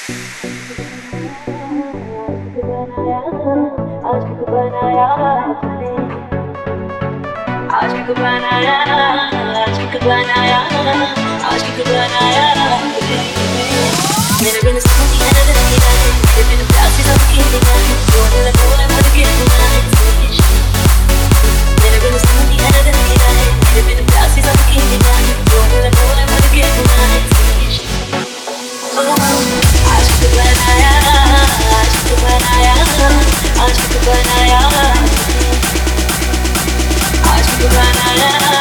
मेरे बिन समझी है दुनिया है, तेरे बिन प्यार सी सबकी दुनिया है, बोले बोले मर गया दुनिया है। मेरे बिन समझी है दुनिया है, तेरे बिन प्यार सी सबकी दुनिया है, बोले बोले मर गया दुनिया है। आशिक बनाया, आशिक बनाया, आशिक बनाया, आशिक बनाया।